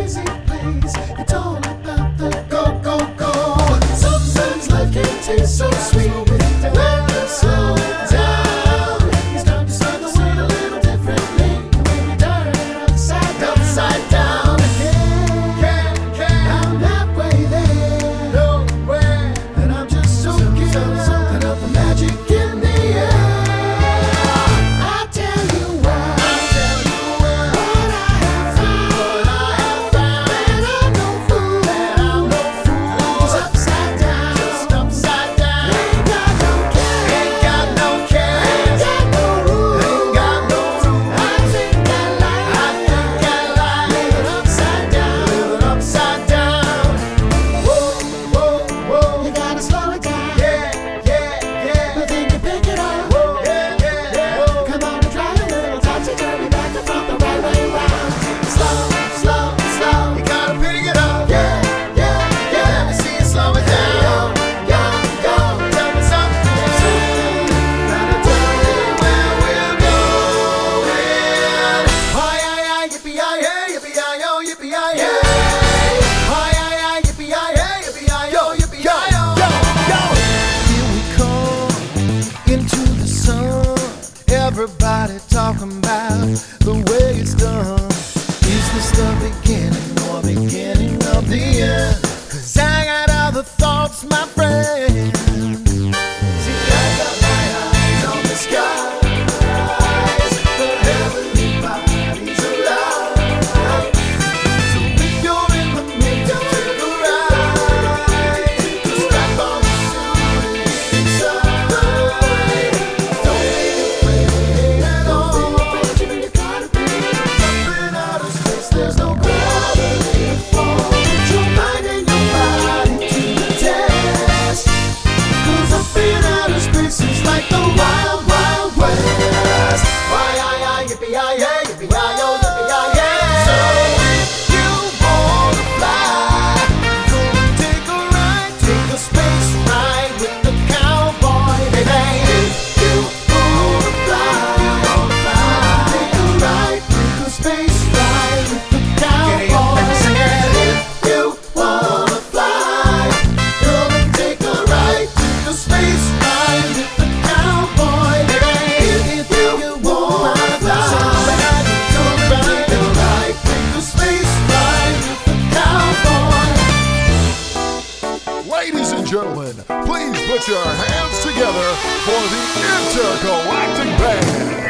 crazy place. It's all about the go, go, go. Sometimes life can taste so sweet when you slow it down. It's time to see the world a little differently when we turn it upside down. I'm halfway there, nowhere, and I'm just soaking up the magic in the air. I'll tell you why. What I have found, that I'm no fool. Just upside down. Ain't got no care. Ain't got no rules. I think I like living upside down. Whoa. You gotta slow it down. But then you pick it up. Come on and try a little topsy-turvy, back to front, the right way round. Slow. You gotta pick it up. Yeah. Let me see you slow it down. Go. Tell me something. Gotta tell you Where we're going. Hi, yippee-yi-hey, yippee-yi-yo, yippee-yi-hey. Hi, yippee-yi-hey, yippee-yi-yo, yippee-yi-yo. Here we come into the sun. Everybody talking about the way it's done. Is this the beginning or beginning of the end? 'Cause I got other thoughts, my friend. See, I got my eyes on the skies, the heavenly bodies alive. So if you're in the mood to take a ride, just strap on the suit inside. Don't be afraid at all. Up in outer space, there's no gravity to fall. Put your mind and your body to the test. 'Cause up in outer space is like the wild, wild west. Why, yippee-yi-hey, yippee-yi-yo, yippee-yi-hey. So if you wanna fly, go and take a ride, take a space ride with the cowboy, baby. If you wanna fly, take a ride, take a space ride with the cowboy. If you wanna fly, come and take a ride, take a space ride with the cowboy, baby. If you wanna fly, come and take a ride, take a space ride with the cowboy. Ladies and gentlemen, please put your hands together for the Intergalactic Band.